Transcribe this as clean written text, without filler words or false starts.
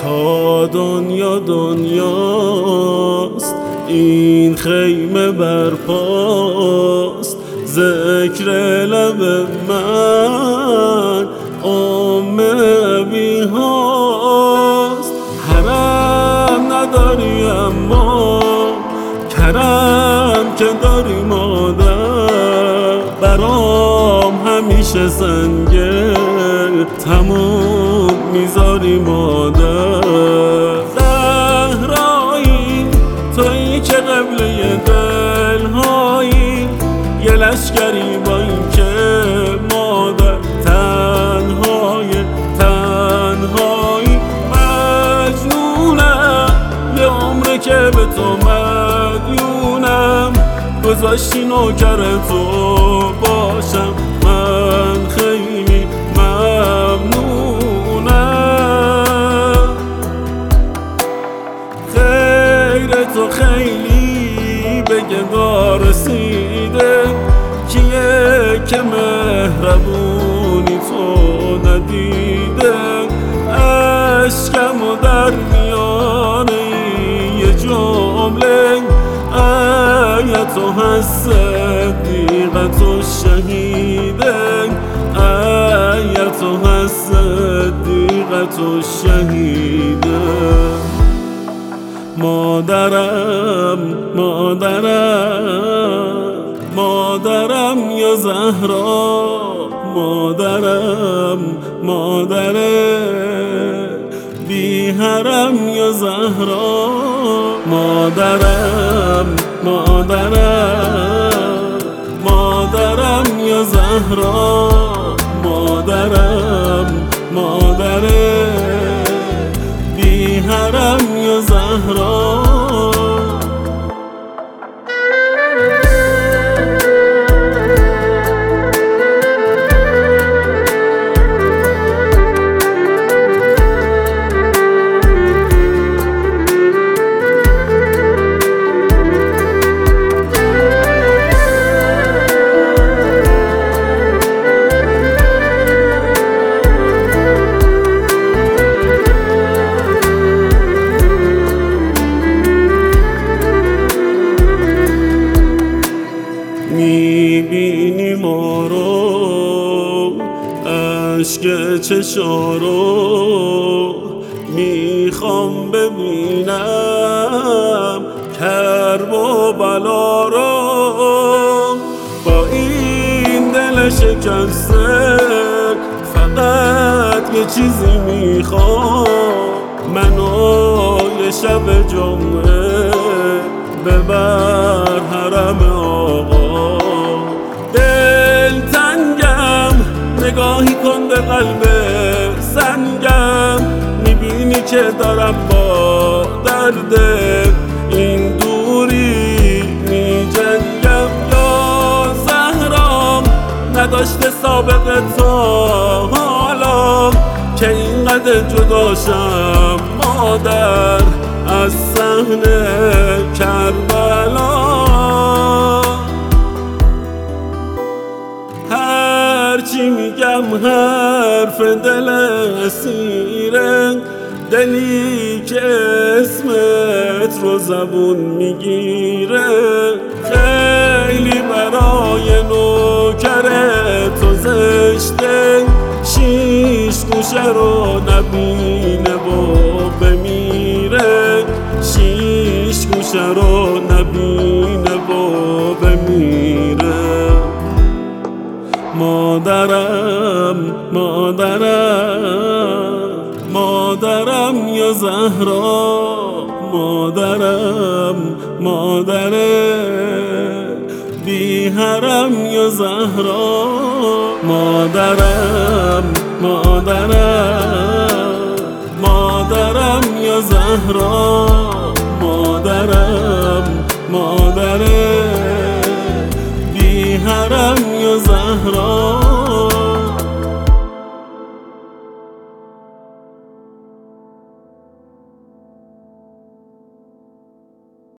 تا دنیا دنیاست این خیمه برپاست، ذکر لب من ابی هاست. حرم نداری اما کرم که داری مادر، برام همیشه سنگل تموم میذاری مادر. زهرایی تویی که قبله دلهایی، یه لشکری با این که مادر تنهایی مجنونم، یه عمره که به تو مدیونم، گذاشتی نوکر تو باشم من خیلی ممنونم. خیر تو خیلی به گدا رسیده، کیه که مهربونی تو ندیده، عشقم و در میانه یه جمله آیت و صدیقت و شهیده، آیت و صدیقت و شهیده. مادرم یا زهرا، مادره بی حرم یا زهرا، مادرم یا زهرا، مادره بی حرم یا زهرا. میبینی ما رو عشق چشارو، میخوام ببینم کرب و بلا رو، با این دل شکسته فقط یه چیزی میخوام، منو یه شب جمعه ببر حرم آقا. دلتنگم نگاهی کن به قلب سنگم، میبینی که دارم با درد این دوری میجنگم. یا زهرام نداشته سابقه تا حالا که اینقدر جداشم مادر از صحنه کربلا. هرچی میگم حرف دل اسیره، دلی که اسمت رو زبون میگیره، خیلی برای نوکر تو زشته، شیش گوشه رو نبینه و بمیره، شیش گوشه رو نبینه و بمیره. مادرم یا زهرا، مادره بی حرم یا زهرا، مادرم یا زهرا، مادره بی حرم یا زهرا.